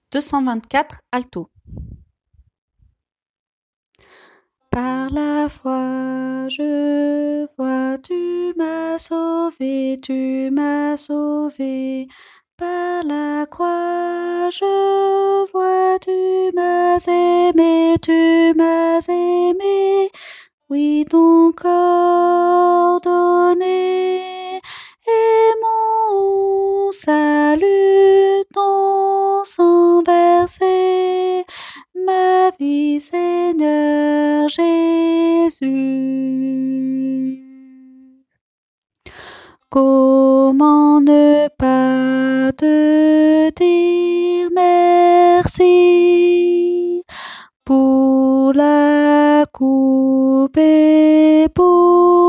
224 alto. Par la foi, je vois, tu m'as sauvé, tu m'as sauvé. Par la croix, je vois, tu m'as aimé, tu m'as aimé. Oui, ton corps donné est mon salut, ton sang versé, ma vie, Seigneur Jésus. Comment ne pas te dire merci pour la coupe et pour